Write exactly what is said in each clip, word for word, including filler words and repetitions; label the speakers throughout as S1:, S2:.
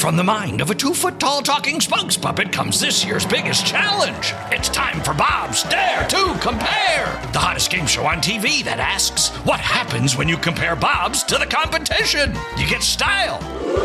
S1: From the mind of a two-foot-tall talking spokes puppet comes this year's biggest challenge. It's time for Bob's Dare to Compare, the hottest game show on T V that asks, what happens when you compare Bobs to the competition? You get style.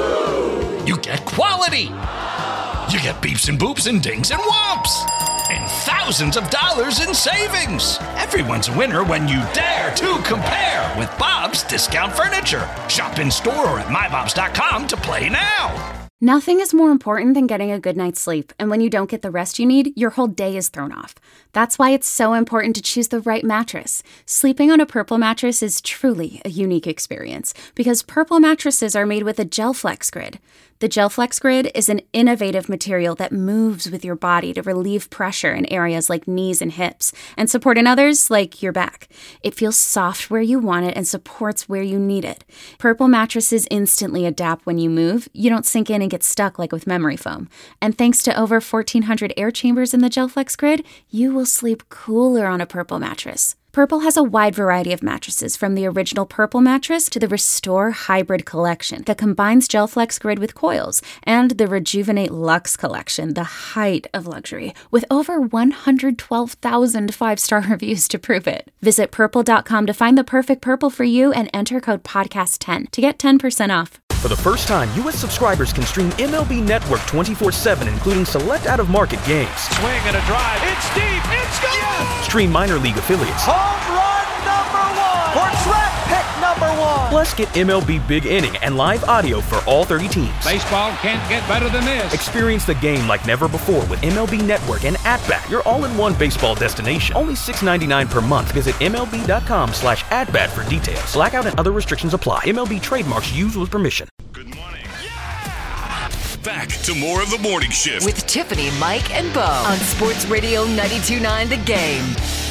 S1: You get quality. You get beeps and boops and dings and whomps. And thousands of dollars in savings. Everyone's a winner when you dare to compare with Bob's Discount Furniture. Shop in store or at my bobs dot com to play now.
S2: Nothing is more important than getting a good night's sleep, and when you don't get the rest you need, your whole day is thrown off. That's why it's so important to choose the right mattress. Sleeping on a Purple mattress is truly a unique experience, because Purple mattresses are made with a GelFlex Grid. The GelFlex Grid is an innovative material that moves with your body to relieve pressure in areas like knees and hips, and support in others like your back. It feels soft where you want it and supports where you need it. Purple mattresses instantly adapt when you move. You don't sink in and get stuck like with memory foam. And thanks to over fourteen hundred air chambers in the GelFlex Grid, you will sleep cooler on a Purple mattress. Purple has a wide variety of mattresses, from the original Purple mattress to the Restore Hybrid collection that combines GelFlex Grid with coils, and the Rejuvenate Luxe collection, the height of luxury, with over one hundred twelve thousand five-star reviews to prove it. Visit purple dot com to find the perfect Purple for you and enter code podcast ten to get ten percent off.
S3: For the first time, U S subscribers can stream M L B Network twenty-four seven, including select out-of-market games.
S4: Swing and a drive. It's deep. It's gone. Yes!
S3: Stream minor league affiliates.
S4: Home run number one. Or draft pick number one.
S3: Plus, get M L B Big Inning and live audio for all thirty teams.
S4: Baseball can't get better than this.
S3: Experience the game like never before with M L B Network and At-Bat, your all-in-one baseball destination. Only six dollars and ninety-nine cents per month. Visit M L B dot com slash at-bat for details. Blackout and other restrictions apply. M L B trademarks used with permission.
S5: Good morning. Yeah! Back to more of the Morning Shift
S6: with Tiffany, Mike, and Bo on Sports Radio ninety-two point nine The Game.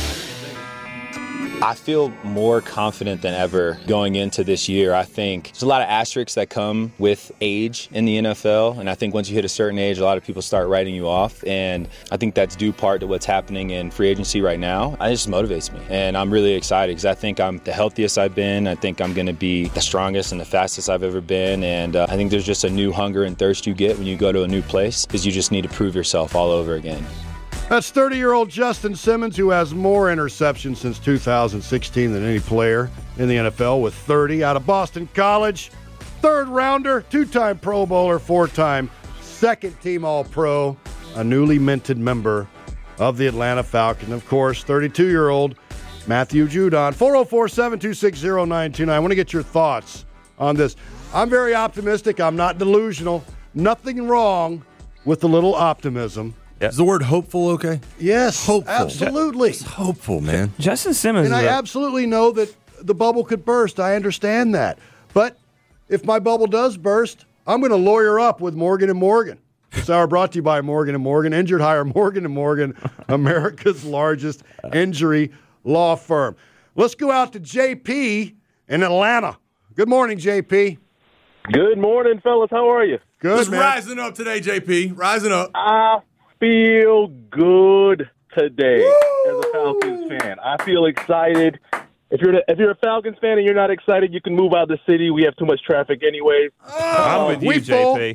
S7: I feel more confident than ever going into this year. I think there's a lot of asterisks that come with age in the N F L, and I think once you hit a certain age, a lot of people start writing you off, and I think that's due part to what's happening in free agency right now. It just motivates me, and I'm really excited because I think I'm the healthiest I've been. I think I'm going to be the strongest and the fastest I've ever been, and uh, I think there's just a new hunger and thirst you get when you go to a new place because you just need to prove yourself all over again.
S8: That's thirty-year-old Justin Simmons, who has more interceptions since two thousand sixteen than any player in the N F L, with thirty out of Boston College. Third rounder, two-time Pro Bowler, four-time second-team All-Pro, a newly minted member of the Atlanta Falcons. Of course, thirty-two-year-old Matthew Judon. four oh four, seven two six, oh nine two nine. I want to get your thoughts on this. I'm very optimistic. I'm not delusional. Nothing wrong with a little optimism.
S9: Is the word hopeful okay?
S8: Yes,
S9: hopeful.
S8: Absolutely.
S9: It's hopeful, man.
S10: Justin Simmons.
S8: And I absolutely know that the bubble could burst. I understand that. But if my bubble does burst, I'm going to lawyer up with Morgan and Morgan. This hour brought to you by Morgan and Morgan. Injured hire Morgan and Morgan, America's largest injury law firm. Let's go out to J P in Atlanta. Good morning, J P.
S11: Good morning, fellas. How are you?
S8: Good,
S9: Just
S8: man.
S9: rising up today, J P. Rising up.
S11: I feel good today Woo! As a Falcons fan. I feel excited. If you're if you're a Falcons fan and you're not excited, you can move out of the city. We have too much traffic anyways.
S10: Oh, I'm with you, J P.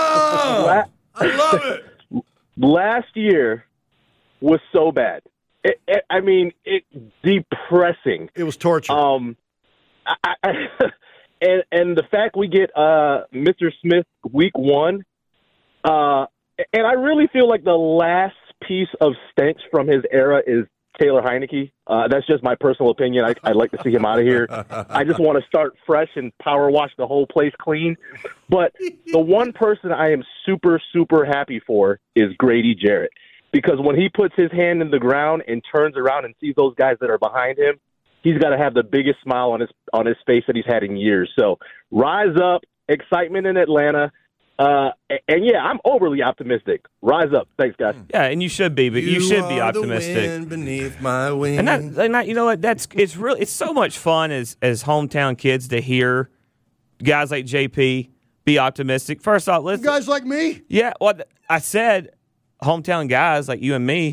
S9: Oh, I love it.
S11: Last year was so bad. It, it, I mean, it depressing.
S8: It was torture.
S11: Um, I, I, and and the fact we get uh, Mister Smith week one, uh, and I really feel like the last piece of stench from his era is Taylor Heineke. Uh, that's just my personal opinion. I, I'd like to see him out of here. I just want to start fresh and power wash the whole place clean. But the one person I am super, super happy for is Grady Jarrett. Because when he puts his hand in the ground and turns around and sees those guys that are behind him, he's got to have the biggest smile on his on his face that he's had in years. So rise up, excitement in Atlanta. Uh, and, and, yeah, I'm overly optimistic. Rise up. Thanks, guys.
S10: Yeah, and you should be, but you, you should be optimistic.
S9: The wind beneath my wings.
S10: And that, and that, you know what? That's it's really it's so much fun as as hometown kids to hear guys like J P be optimistic. First off, listen,
S8: guys like me.
S10: Yeah, well, I said hometown guys like you and me.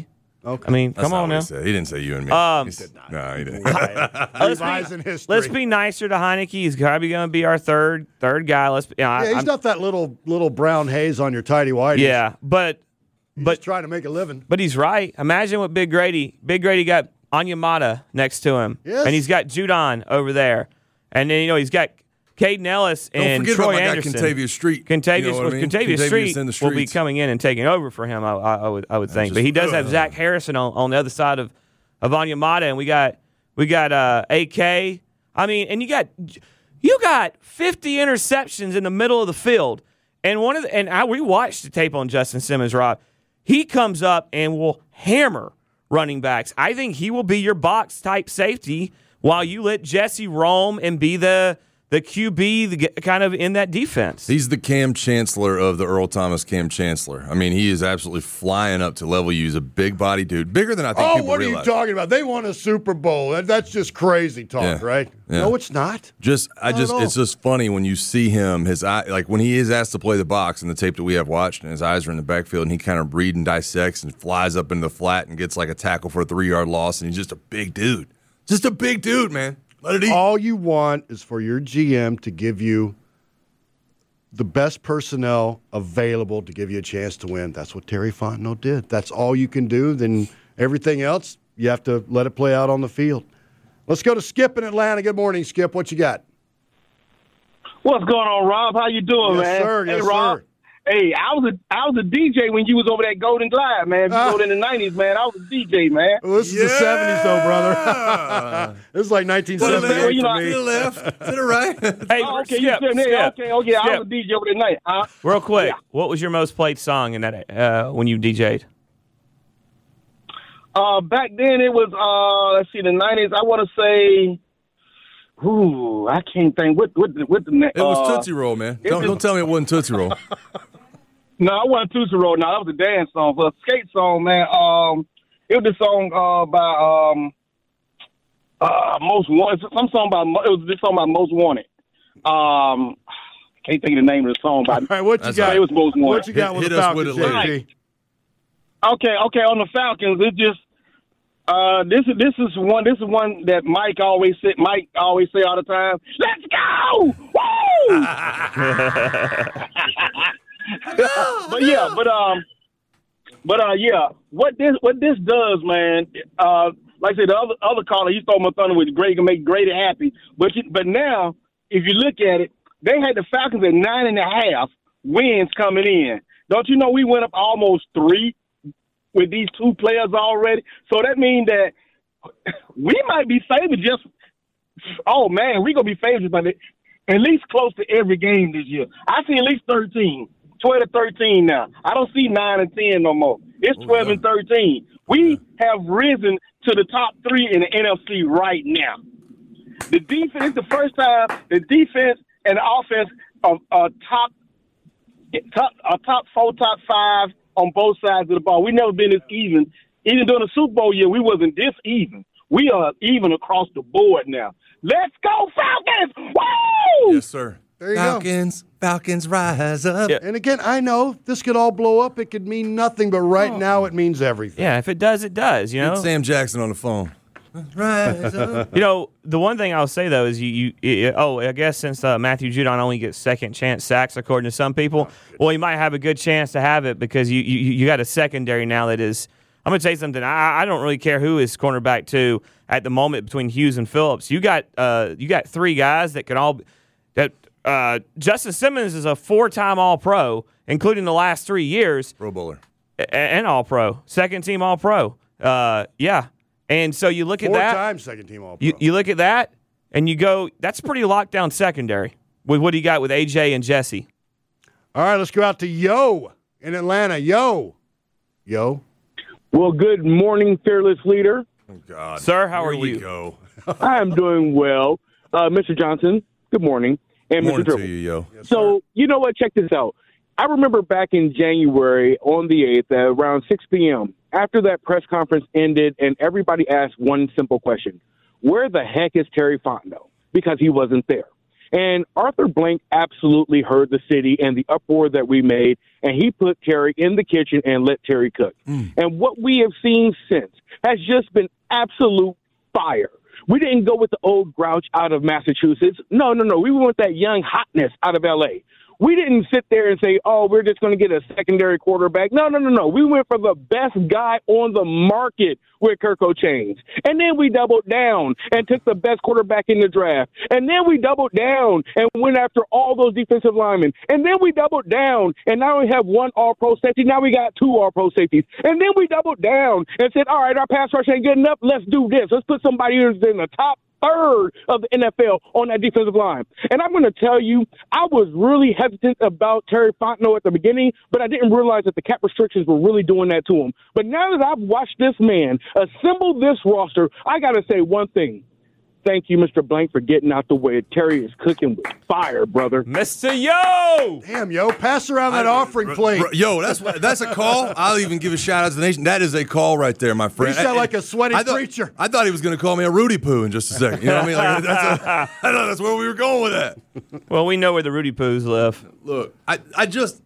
S8: Okay.
S10: I mean,
S9: That's
S10: come
S9: not
S10: on
S9: what
S10: now.
S9: He, said. He didn't say you and me.
S10: Um,
S9: he said not. No, he didn't.
S10: let's,
S8: Levi's
S10: be,
S8: in history.
S10: let's be nicer to Heineke. He's probably going to be our third third guy. Let's. You know,
S8: Yeah,
S10: I,
S8: he's
S10: I'm-
S8: not that little little brown haze on your tidy whities.
S10: Yeah, but
S8: He's
S10: but
S8: just trying to make a living.
S10: but he's right. Imagine what Big Grady. Big Grady got Onyemata next to him,
S8: Yes.
S10: and he's got Judon over there, and then you know he's got Caden Ellis
S9: Don't
S10: and
S9: forget
S10: Troy
S9: about my
S10: Anderson.
S9: guy, Contavious Street.
S10: Contavious,
S9: You know what
S10: well,
S9: I mean?
S10: Contavious
S9: Contavious
S10: Street
S9: in the
S10: will be
S9: streets.
S10: coming in and taking over for him. I, I, I would I would think,
S9: just-
S10: but he does have
S9: ugh.
S10: Zach Harrison on, on the other side of of Onyemata, and we got we got uh, A K. I mean, and you got you got fifty interceptions in the middle of the field, and one of the, and I we watched the tape on Justin Simmons, Rob. He comes up and will hammer running backs. I think he will be your box type safety while you let Jesse roam and be the the Q B the, kind of in that defense.
S9: He's the Cam Chancellor of the Earl Thomas Cam Chancellor. I mean, he is absolutely flying up to level you. He's a big body dude, bigger than I think
S8: Oh,
S9: people
S8: what
S9: realize.
S8: are you talking about? They won a Super Bowl. That, that's just crazy talk,
S9: Yeah.
S8: right?
S9: Yeah.
S8: No, it's not.
S9: Just, I
S8: Not
S9: just,
S8: at all.
S9: it's just funny when you see him. His eye, like when he is asked to play the box in the tape that we have watched, and his eyes are in the backfield, and he kind of read and dissects and flies up into the flat and gets like a tackle for a three yard loss, and he's just a big dude, just a big dude, man. Let it eat.
S8: All you want is for your G M to give you the best personnel available to give you a chance to win. That's what Terry Fontenot did. That's all you can do. Then everything else, you have to let it play out on the field. Let's go to Skip in Atlanta. Good morning, Skip. What you got?
S11: What's going on, Rob? How you doing,
S8: Yes,
S11: man?
S8: sir.
S11: Hey,
S8: Yes,
S11: Rob.
S8: sir.
S11: Hey, I was a I was a D J when you was over that Golden Glide, man. If you
S8: Ah.
S11: go in the nineties, man. I was a D J, man.
S8: Well, this is the seventies, though, brother. This is like nineteen seventy-eight
S11: Well, you know,
S8: to me.
S9: To the left, to the right.
S10: Hey,
S11: Oh, okay,
S10: Skip,
S11: you said, hey,
S10: Skip,
S11: okay, oh yeah, I
S10: Skip.
S11: was a D J over that night. Huh?
S10: Real quick,
S11: Yeah.
S10: what was your most played song in that uh, when you D J'd?
S11: Uh, back then it was uh, let's see, the nineties. I want to say, ooh, I can't think. What what the- what the
S9: It was
S11: uh,
S9: Tootsie Roll, man.
S11: it
S9: Don't,
S11: was-
S9: don't tell me it wasn't Tootsie Roll.
S11: No, I wasn't Tootsie Roll. No, that was a dance song. For a skate song, man. Um, it was the song uh by um uh Most Wanted. Some song by Mo- it was this song by Most Wanted. Um, can't think of the name of the song. But
S8: All right, what you
S9: That's
S8: got?
S11: it was Most Wanted.
S8: What you got
S9: Hit-
S8: with
S9: hit
S8: the
S9: us with
S8: Falcons,
S9: it later.
S8: J P?
S11: Okay, okay. On the Falcons, it just uh this is this is one this is one that Mike always said. Mike always say all the time. Let's go! Woo! but yeah, but um, but uh, yeah. What this what this does, man. Uh, like I said, the other other caller, he stole my thunder with Grady, can make Grady happy. But you, but now, if you look at it, they had the Falcons at nine and a half wins coming in. Don't you know we went up almost three with these two players already? So that means that we might be favored just, oh, man, we're going to be favored by at least close to every game this year. I see at least thirteen, twelve to thirteen now. I don't see nine and ten no more. It's twelve and thirteen. We have risen to the top three in the N F C right now. The defense, the first time the defense and the offense are, are top, top, are top four, top five on both sides of the ball. We've never been this even. Even during the Super Bowl year, we wasn't this even. We are even across the board now. Let's go, Falcons! Woo!
S9: Yes, sir.
S8: There you
S9: Falcons, Falcons, rise up.
S10: Yeah.
S8: go. And again, I know this could all blow up. It could mean nothing, but right now it means everything.
S10: Yeah, if it does, it does. You know,
S9: Get Sam Jackson on the phone. Rise up.
S10: you know the one thing I'll say though is you. you oh, I guess since uh, Matthew Judon only gets second chance sacks according to some people, well, he might have a good chance to have it because you you, you got a secondary now that is. I'm going to tell you something. I, I don't really care who is cornerback to at the moment between Hughes and Phillips. You got uh, you got three guys that can all that. Uh, Justin Simmons is a four-time All-Pro, including the last three years,
S9: Pro Bowler.
S10: a- and All-Pro, second-team All-Pro. Uh, yeah, and so you look at
S8: Four
S10: that.
S8: times second team all pro.
S10: You, you look at that, and you go, that's pretty locked down secondary with what he got with A J and Jesse.
S8: All right, let's go out to Yo in Atlanta. Yo. Yo.
S11: Well, good morning, fearless leader.
S9: Oh, God.
S10: Sir, how
S9: Here
S10: are
S9: we
S10: you?
S9: go.
S11: I am doing well. Uh, Mister Johnson, good morning. And
S9: Morning
S11: Mister
S9: to
S11: Dribble.
S9: you, yo.
S11: So, you know what? Check this out. I remember back in January on the eighth at around six p.m., after that press conference ended and everybody asked one simple question. Where the heck is Terry Fontenot? Because he wasn't there. And Arthur Blank absolutely heard the city and the uproar that we made, and he put Terry in the kitchen and let Terry cook. Mm. And what we have seen since has just been absolute fire. We didn't go with the old grouch out of Massachusetts. No, no, no. We went with that young hotness out of L A. We didn't sit there and say, oh, we're just going to get a secondary quarterback. No, no, no, no. We went for the best guy on the market with Kirko Chains. And then we doubled down and took the best quarterback in the draft. And then we doubled down and went after all those defensive linemen. And then we doubled down and now we have one all-pro safety. Now we got two all-pro safeties. And then we doubled down and said, all right, our pass rush ain't good enough. Let's do this. Let's put somebody who's in the top third of the N F L on that defensive line. And I'm going to tell you, I was really hesitant about Terry Fontenot at the beginning, but I didn't realize that the cap restrictions were really doing that to him. But now that I've watched this man assemble this roster, I got to say one thing. Thank you, Mister Blank, for getting out the way. Terry is cooking with fire, brother.
S10: Mister Yo!
S8: Damn, Yo, pass around that I, offering plate.
S9: Yo, that's that's a call. I'll even give a shout-out to the nation. That is a call right there, my friend.
S8: You sound like a sweaty
S9: I thought,
S8: preacher.
S9: I thought he was going to call me a Rudy Poo in just a second. You know what I mean? Like, that's a, I know that's where we were going with that.
S10: Well, we know where the Rudy Poos live.
S9: Look, I, I just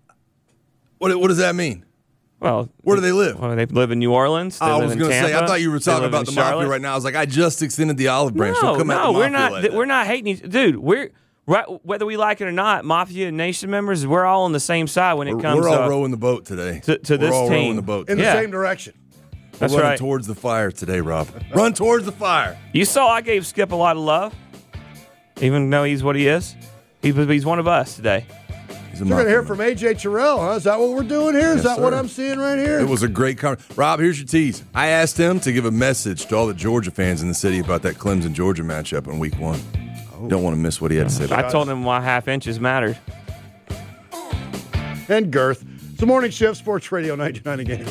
S9: – what what does that mean?
S10: Well,
S9: where do they live?
S10: Well, they live in New Orleans. They
S9: I
S10: live
S9: was
S10: going to
S9: say, I thought you were talking about the Mafia right now. I was like, I just extended the olive branch.
S10: No,
S9: Don't come
S10: no,
S9: at the
S10: we're
S9: Mafia
S10: not.
S9: like
S10: th-
S9: that.
S10: We're not hating each, dude. We're right, whether we like it or not. Mafia Nation members, we're all on the same side when it
S9: we're,
S10: comes.
S9: We're all
S10: uh,
S9: rowing the boat today.
S10: To, to
S9: we're
S10: this
S9: all
S10: team
S9: rowing the boat
S8: in
S9: today.
S8: the
S10: yeah.
S8: same direction.
S10: That's
S9: we're running
S10: right.
S9: towards the fire today, Rob. Run towards the fire.
S10: You saw I gave Skip a lot of love, even though he's what he is. He, he's one of us today.
S8: We're going to hear from A J Terrell, huh? Is that what we're doing here? Is
S9: Yes,
S8: that
S9: sir.
S8: what I'm seeing right here?
S9: It was a great conversation. Rob, here's your tease. I asked him to give a message to all the Georgia fans in the city about that Clemson-Georgia matchup in week one. Oh. Don't want to miss what he had to say about it.
S10: I told him why half inches mattered.
S8: And girth. It's the Morning Shift, Sports Radio ninety-nine again.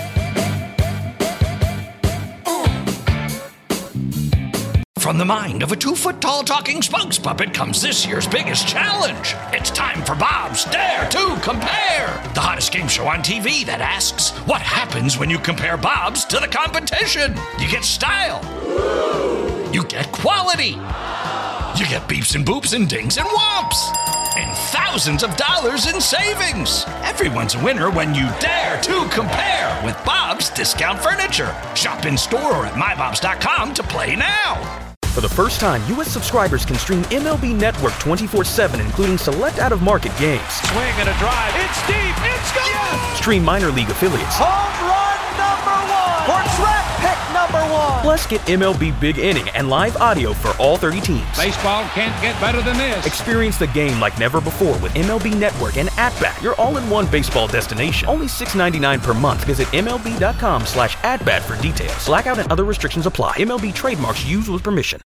S1: From the mind of a two-foot-tall talking spokes puppet comes this year's biggest challenge. It's time for Bob's Dare to Compare, the hottest game show on T V that asks, what happens when you compare Bob's to the competition? You get style. You get quality. You get beeps and boops and dings and whomps. And thousands of dollars in savings. Everyone's a winner when you dare to compare with Bob's Discount Furniture. Shop in store or at my bobs dot com to play now.
S3: For the first time, U S subscribers can stream M L B Network twenty-four seven, including select out-of-market games.
S4: Swing and a drive. It's deep. It's gone. Yes.
S3: Stream minor league affiliates.
S4: Home run number one. Or draft pick number one.
S3: Plus, get M L B Big Inning and live audio for all thirty teams.
S12: Baseball can't get better than this.
S3: Experience the game like never before with M L B Network and At-Bat, your all-in-one baseball destination. Only six ninety-nine per month. Visit M L B dot com slash at bat for details. Blackout and other restrictions apply. M L B trademarks used with permission.